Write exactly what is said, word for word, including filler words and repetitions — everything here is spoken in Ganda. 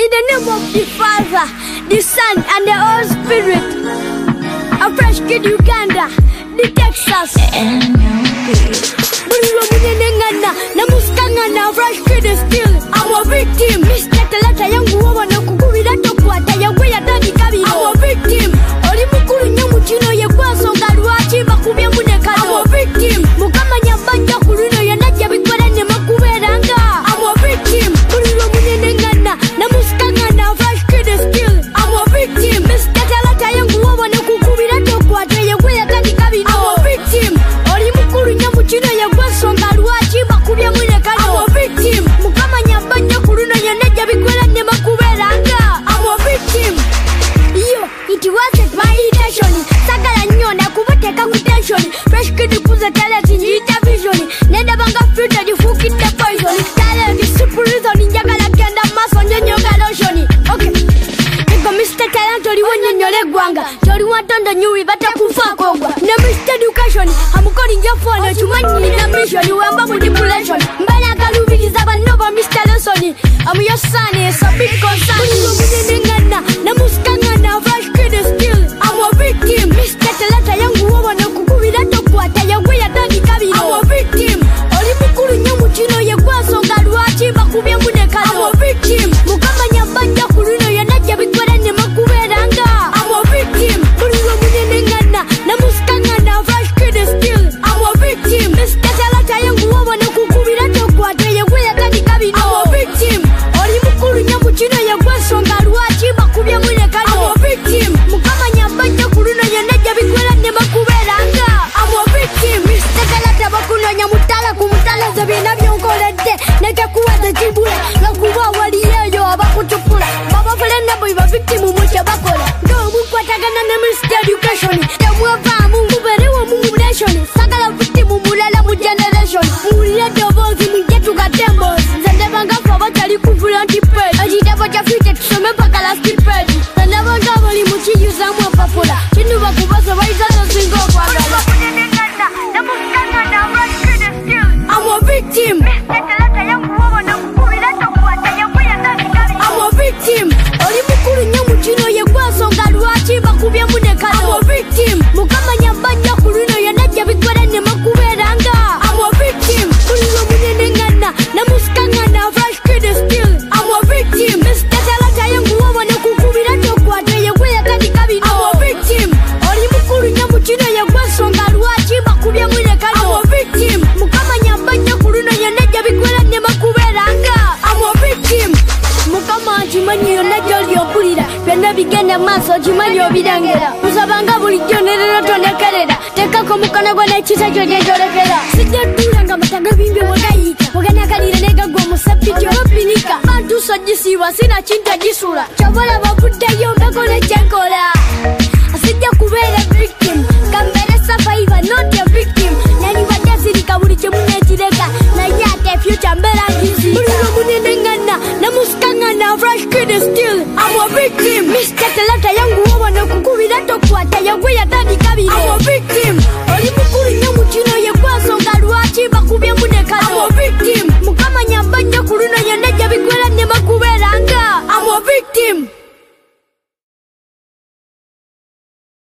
In the name of the Father, the Son, and the Holy Spirit. A fresh kid Uganda, the Texas. Bulilo munenengana, namuskangana, fresh kid is still. I'm a victim. Mister Talata yangu wawa na kukubira tokwata yawe ya tani kabiro. I'm a victim. Oli mukuru nyamu chino ye kwaso ngaluachi bakubya munekano. I'm a victim. Mukama nyabanja kulino ya naja bikwara ne makuberanga. I'm a victim. Bulilo munenengana, namuskangana, fresh kid is still. I'm a victim. Mister Talata yangu wawa na kukubira tokwata yawe ya tani kabiro. I'm a victim. Oli mukuru nyamu chino ye kwaso ngaluachi bakubya munekano. I'm a victim. Mukama nyabanja kulino ya naja bikwara ne makuberanga. I'm a victim. Yo, it wasn't my intention. Sagala nyona kuboteka ku tension. Fresh kid kuza talent nyita vision. Nenda banga filter di fuki the poison. Talent is super reason njagala kenda maso nyonyo galoshoni. Okay. Ego Mister Talent oli wonyonyole gwanga. Tori watondo nyuwi bata kufa kogwa. Na Mister Education amukoli njafone chumanyi na mission wamba manipulation. Mbala kalubiriza banoba Mister Lesson. I'm your son, it's a big concern. Munenengana, namuskangana, fresh kid is still. I'm a victim. Mister Talata yangu wawa na kukubira tokwata yawe ya tani kabiro. I'm a victim. Oli mukuru nyamu chino ye kwaso ngaluachi bakubya munekano. I'm a victim. Mukama nyabanja kulino ya naja bikwara ne makuberanga. I'm a victim. Bulilo munenengana, namuskangana, fresh kid is still. I'm a victim. Mister Talata yangu wawa na kukubira tokwata yawe ya tani kabiro. I'm a victim. Oli mukuru nyamu chino ye kwaso ngaluachi bakubya munekano. I'm a victim. Mukama nyabanja kulino ya naja bikwara ne makuberanga. I'm a victim. Mister Talata bakuno nyamutala kumutala zabina byonkolede nekakuwaza kibula lakuba wali yeyo abakuchupula baba fule nabo iba victim mucha bakola ndo mukwatagana na Mister Education yamwava mungu berewa mungu nation sagala victim mulala mu generation mulya dobozi mungetu gatembo zendebanga kwa batali kuvula ntipe ajidabo chafite tusome paka la stipend zendebanga bali muchi yuza mwa papula chinu bakubazo baizazo zingo kwa gala I'm a victim. I'm a victim. Oli mukuru nyamu chino ye kwaso ngaluachi bakubya munekano. I'm a victim. Mukama nyabanja kulino ya naja bikwara ne makuberanga. I'm a victim. Kulino munenengana, namuskangana, fresh kid is still. I'm a victim. Mister Talata yangu wawa na kukubira tokwata yawe ya tani kabiro. I'm a victim. Oli mukuru nyamu chino ye kwaso ngaluachi bakubya munekano. I'm a victim. Mukama nyabanja kulino ya naja bikwara ne makuberanga. I'm a victim. Mukama chimanyi yo naja lyopulira byonna bigenda maaso chimanyi obirengera usabanga bulijjo nerero tonekerera tekako mukono gwo n'ekisa kyo gyenjolekera sijja ttulanga matanga bimbi wegayika weganakalire negagwa omusapiti opinika bantu sojisiibwa sina kintu gisula kyobola bavuddeyo mbekola ekyenkola sijja kubeera victim kambere survivor not a victim nani bajazirika buli kimu nekireka naye ate future mbeera ngizika buliro munenengana namuskangana fresh kid is still I'm a victim. Mister Talata yangu wawa na kukubira tokwata yawe ya tani kabiro. I'm a victim.